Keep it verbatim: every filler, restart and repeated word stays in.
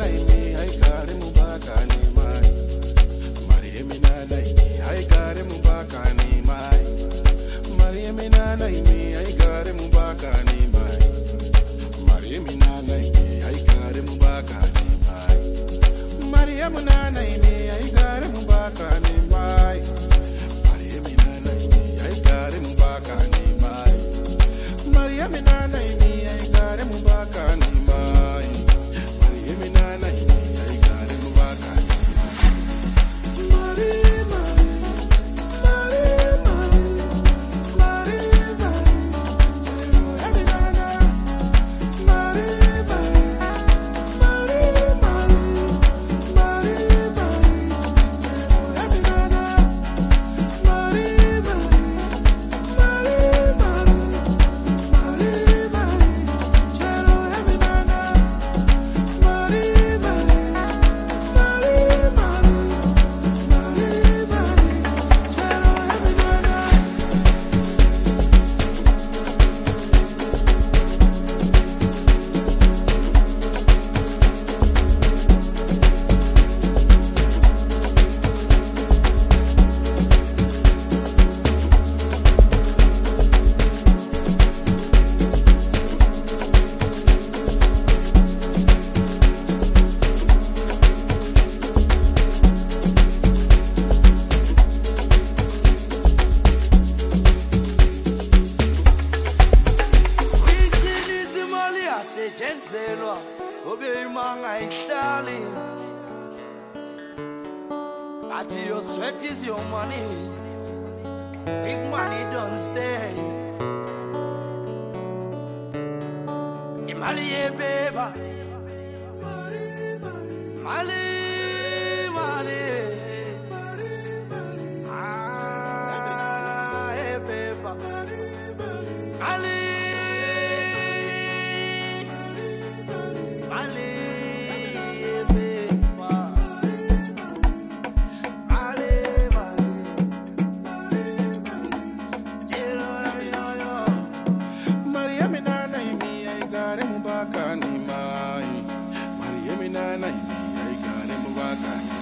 imi ai kare mubaka ni mai. Maria minana imi ai kare mubaka ni mai. Maria minana imi ai kare mubaka ni mai. Maria minana imi ai kare mubaka ni mai. Maria minana imi ai kare mubaka ni mai. Maria minana imi ai kare mubaka ni mai. Maria minana imi ai kare mubaka ni mai. Maria minana imi ai kare mubaka ni mai. Maria Ati your sweat is your money. Big money don't stay. Imali e beba. Mali, mali. Ah, e beba. Mali. Mali. Maria minana imi ai kare mubaka.